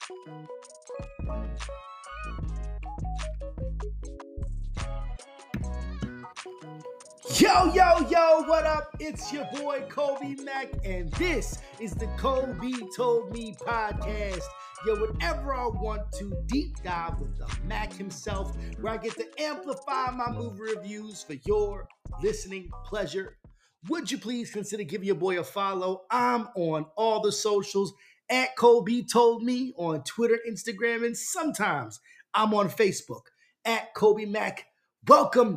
Yo, what up? It's your boy Kobe Mack, and this is the Kobe Told Me podcast. Yo, whenever I want to deep dive with the Mac himself, where I get to amplify my movie reviews for your listening pleasure. Would you please consider giving your boy a follow? I'm on all the socials at Kobe Told Me on Twitter, Instagram, and sometimes I'm on Facebook at Kobe Mack. Welcome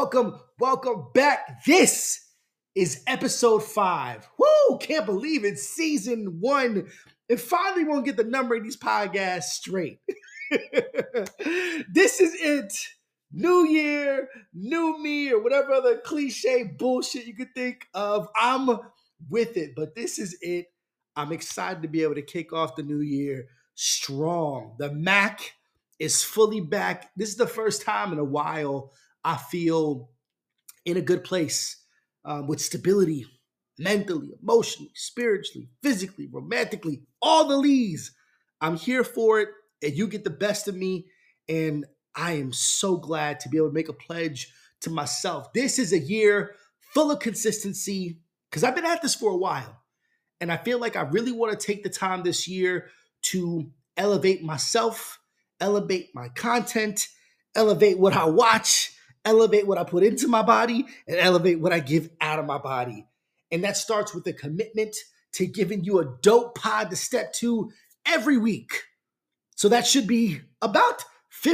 back. This is episode 5. Woo! Can't believe it's season 1. And finally won't get the number of these podcasts straight. This is it. New year, new me, or whatever other cliche bullshit you could think of. I'm with it, but this is it. I'm excited to be able to kick off the new year strong. The Mac is fully back. This is the first time in a while I feel in a good place with stability, mentally, emotionally, spiritually, physically, romantically, all the leads. I'm here for it, and you get the best of me, and I am so glad to be able to make a pledge to myself. This is a year full of consistency because I've been at this for a while, and I feel like I really want to take the time this year to elevate myself, elevate my content, elevate what I watch, elevate what I put into my body, and elevate what I give out of my body. And that starts with a commitment to giving you a dope pod to step to every week. So that should be about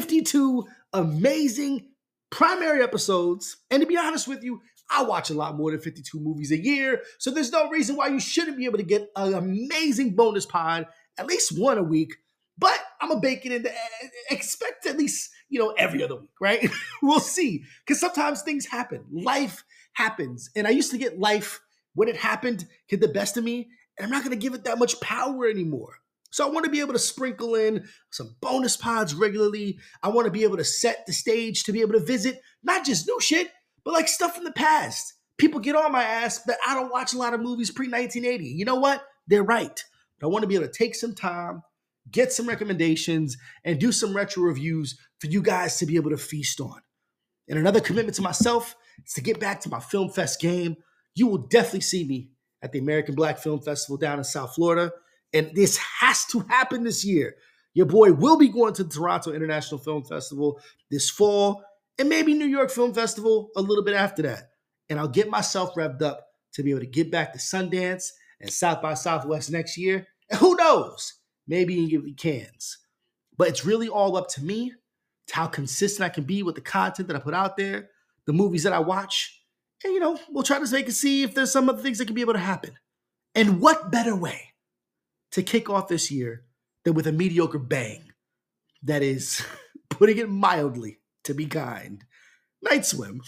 52 amazing primary episodes. And to be honest with you, I watch a lot more than 52 movies a year. So there's no reason why you shouldn't be able to get an amazing bonus pod, at least one a week. But I'm going to bake it into, expect at least, every other week, right? We'll see. Because sometimes things happen. Life happens. And I used to get life, when it happened, get the best of me. And I'm not going to give it that much power anymore. So I want to be able to sprinkle in some bonus pods regularly. I want to be able to set the stage to be able to visit not just new shit, but like stuff from the past. People get on my ass that I don't watch a lot of movies pre-1980. You know what? They're right. But I want to be able to take some time, get some recommendations, and do some retro reviews for you guys to be able to feast on. And another commitment to myself is to get back to my Film Fest game. You will definitely see me at the American Black Film Festival down in South Florida. And this has to happen this year. Your boy will be going to the Toronto International Film Festival this fall, and maybe New York Film Festival a little bit after that. And I'll get myself revved up to be able to get back to Sundance and South by Southwest next year. And who knows? Maybe you can give me cans. But it's really all up to me, to how consistent I can be with the content that I put out there, the movies that I watch. And, we'll try to make it see if there's some other things that can be able to happen. And what better way to kick off this year than with a mediocre bang? That is, putting it mildly, to be kind. Night Swim.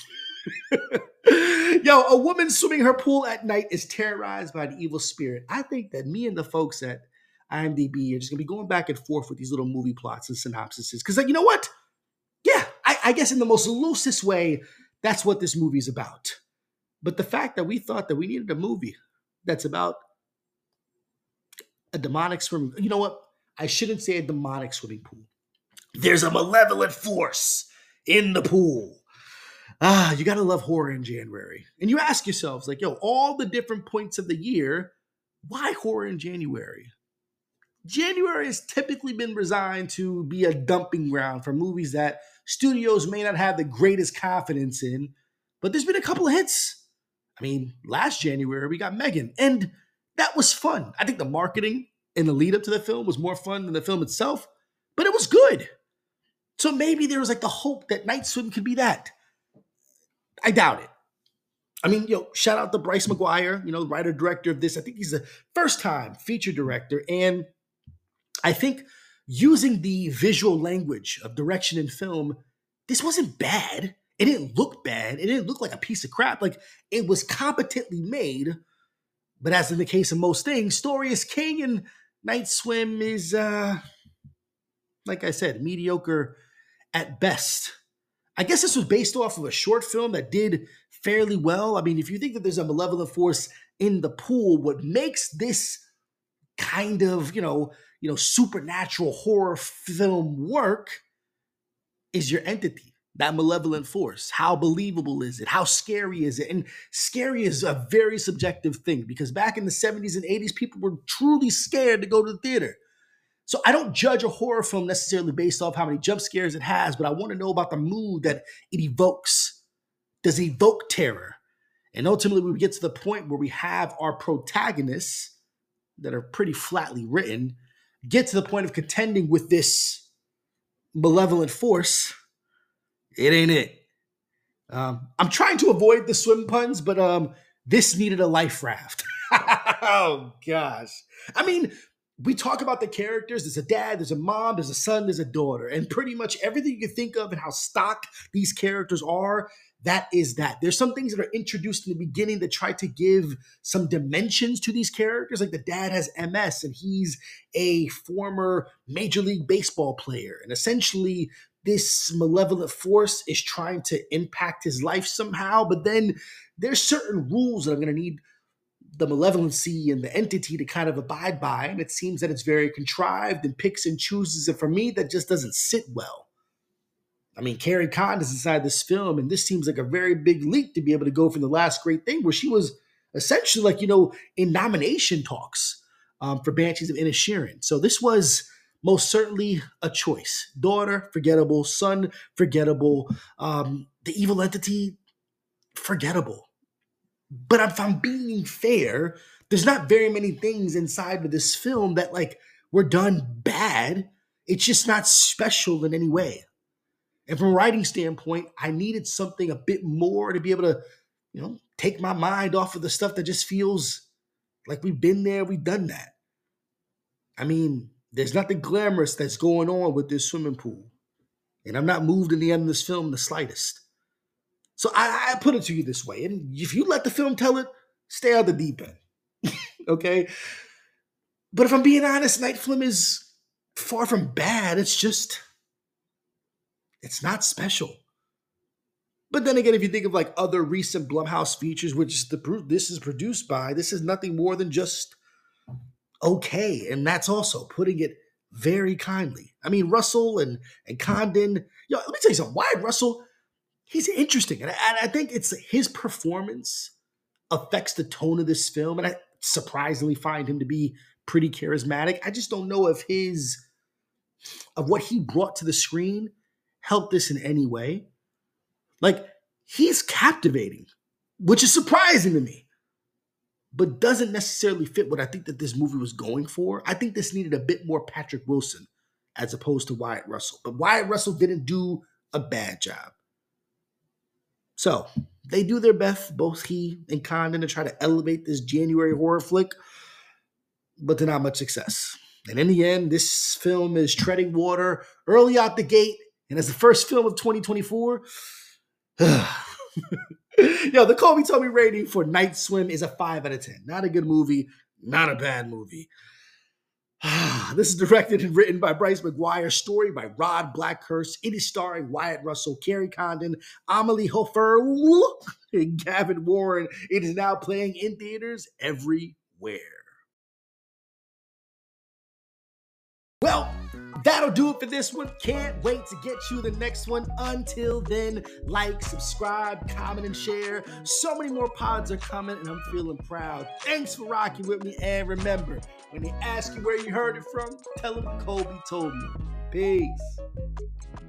Yo, a woman swimming her pool at night is terrorized by an evil spirit. I think that me and the folks at IMDb are just going to be going back and forth with these little movie plots and synopsises. Because, you know what? Yeah, I guess in the most loosest way, that's what this movie is about. But the fact that we thought that we needed a movie that's about a demonic swimming, you know what? I shouldn't say a demonic swimming pool. There's a malevolent force in the pool. You got to love horror in January. And you ask yourselves, all the different points of the year, why horror in January? January has typically been resigned to be a dumping ground for movies that studios may not have the greatest confidence in, but there's been a couple of hits. Last January, we got Megan, and that was fun. I think the marketing and the lead up to the film was more fun than the film itself, but it was good. So maybe there was the hope that Night Swim could be that. I doubt it. Shout out to Bryce McGuire, the writer-director of this. I think he's the first-time feature director, and I think using the visual language of direction in film, this wasn't bad. It didn't look bad. It didn't look like a piece of crap. It was competently made. But as in the case of most things, story is king, and Night Swim is, like I said, mediocre at best. I guess this was based off of a short film that did fairly well. If you think that there's a malevolent force in the pool, what makes this kind of, supernatural horror film work is your entity, that malevolent force. How believable is it? How scary is it? And scary is a very subjective thing, because back in the 70s and 80s, people were truly scared to go to the theater. So I don't judge a horror film necessarily based off how many jump scares it has, but I want to know about the mood that it evokes. Does it evoke terror? And ultimately, we get to the point where we have our protagonists that are pretty flatly written get to the point of contending with this malevolent force. It ain't it. I'm trying to avoid the swim puns, but this needed a life raft. Oh, gosh. I mean, we talk about the characters. There's a dad, there's a mom, there's a son, there's a daughter. And pretty much everything you can think of and how stock these characters are, that is that. There's some things that are introduced in the beginning that try to give some dimensions to these characters. Like the dad has MS and he's a former Major League Baseball player. And essentially, this malevolent force is trying to impact his life somehow. But then there's certain rules that I'm going to need the malevolency and the entity to kind of abide by. And it seems that it's very contrived and picks and chooses. And for me, that just doesn't sit well. I mean, Carrie Condon is inside this film, and this seems like a very big leap to be able to go from The Last Great Thing, where she was essentially like, in nomination talks for Banshees of Inisherin. So this was most certainly a choice. Daughter, forgettable. Son, forgettable. The evil entity, forgettable. But if I'm being fair, there's not very many things inside of this film that were done bad. It's just not special in any way. And from a writing standpoint, I needed something a bit more to be able to, take my mind off of the stuff that just feels like we've been there, we've done that. I mean, there's nothing glamorous that's going on with this swimming pool. And I'm not moved in the end of this film the slightest. So I put it to you this way. And if you let the film tell it, stay out the deep end. Okay? But if I'm being honest, Night Swim is far from bad. It's not special. But then again, if you think of other recent Blumhouse features, which this is produced by, this is nothing more than just okay. And that's also putting it very kindly. I mean, Russell and Condon, let me tell you something. Wyatt Russell, he's interesting. And I think it's his performance affects the tone of this film. And I surprisingly find him to be pretty charismatic. I just don't know if what he brought to the screen helped this in any way. He's captivating, which is surprising to me, but doesn't necessarily fit what I think that this movie was going for. I think this needed a bit more Patrick Wilson as opposed to Wyatt Russell. But Wyatt Russell didn't do a bad job. So they do their best, both he and Condon, to try to elevate this January horror flick, but to not much success. And in the end, this film is treading water early out the gate. And as the first film of 2024, the Call Me Tell Me rating for Night Swim is a 5 out of 10. Not a good movie, not a bad movie. This is directed and written by Bryce McGuire, story by Rod Blackhurst. It is starring Wyatt Russell, Carrie Condon, Amelie Hofer, and Gavin Warren. It is now playing in theaters everywhere. Well, that'll do it for this one. Can't wait to get you the next one. Until then, like, subscribe, comment, and share. So many more pods are coming, and I'm feeling proud. Thanks for rocking with me. And remember, when they ask you where you heard it from, tell them Kobe told me. Peace.